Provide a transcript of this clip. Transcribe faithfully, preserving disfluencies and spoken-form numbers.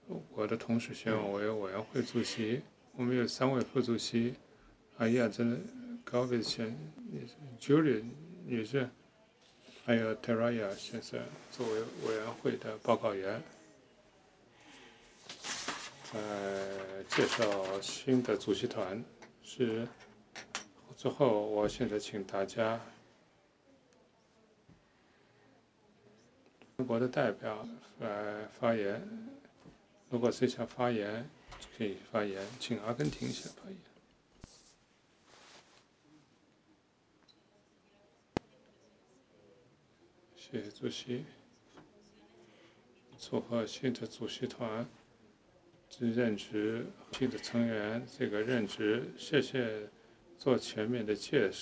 我的同事选我为委员会主席，我们有三位副主席，阿亚真高维选 Julie 女士，还有 Teraya 先生作为委员会的报告员。呃，介绍新的主席团是之后，我现在请大家中国的代表来发言。如果谁想发言，可以发言，请阿根廷先发言。谢谢主席。祝贺新的主席团任职新的成员这个任职，谢谢做全面的介绍。